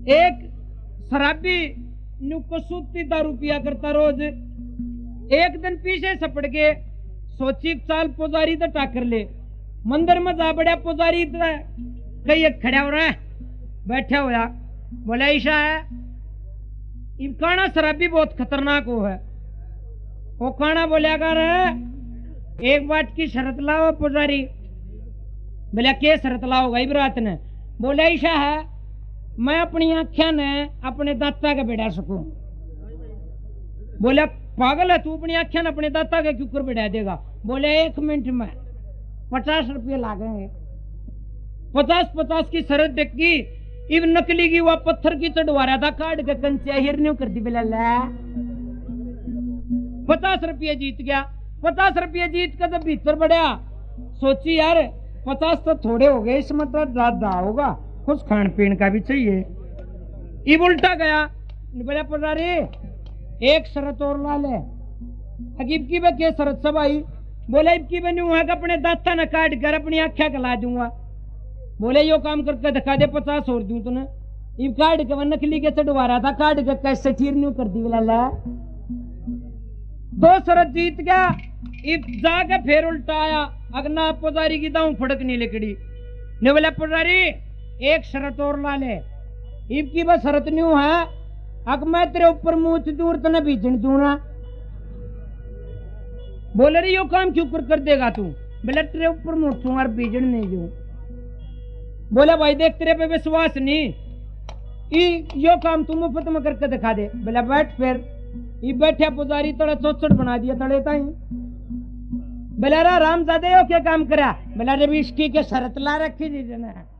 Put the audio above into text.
एक शराबी नु कसूती दारू पिया करता रोज। एक दिन पीछे सपड़ के सोची चाल पुजारी तो टाकर ले। मंदिर में जा बढ़िया पुजारी कई एक खड़ा हो रहा है, बैठा हुआ बोला ईशा है इब काना शराबी बहुत खतरनाक हो है। वो काना बोलिया कर एक बात की शरत लाओ पुजारी। बोला के शरत लाओ गई बरात ने। बोला ईशा है मैं अपनी आंखें ने अपने दाता के बिड़ा सकूं। बोला पागल है तू, अपनी आंखें ने अपने दाता के क्यों कर बिड़ा देगा। बोले 1 मिनट में 50 रुपये लागेंगे। 50 की शरत देखी। इब नकली की वह पत्थर की चढ़वा रहा था, काट के कंचे हिरन्यू कर दी। बोला 50 रुपये जीत गया। 50 रुपये जीत कर जब भीतर बढ़िया सोची यार 50 तो थोड़े हो गए, इसमें तो ज्यादा होगा, कुछ खान पीन का भी चाहिए। इब उल्टा गया। बोला पुजारी एक शरत और ला ले। अकीब की के शरत सब आई। बोला इब की बनी हुआ अपने दाता ने काट कर अपनी आख्या कला दूंगा। बोले यो काम करके दिखा दे 50 और दूं तुने। इब काट के वह नकली के चढ़वा रहा था, काट के कैसे ठीरन्यू कर दी। बोला 2 शरत जीत गया। इब जाके फिर उल्टा आया। अगना पुजारी की दाऊ फड़क नहीं लिकड़ी ने। बोला पुजारी एक शरत और ला ले। इब की बस शरत न्यू है अग मैं तेरे ऊपर मुंह दूर तने बीजन दूंगा। बोले रे यो काम क्यों कर देगा तू। बोले तेरे ऊपर मुंह और बीजन नहीं दूं। बोला भाई देख तेरे पे विश्वास नहीं, यो काम तू मुफ्त में करके दिखा दे। बोला बैठ। फिर ये बैठा पुजारी तड़े चौचड़ बना दिया तड़े ताई। बोला रा राम जादे हो क्या काम करा। बोला रे इसकी के शरत ला रखी जी ने।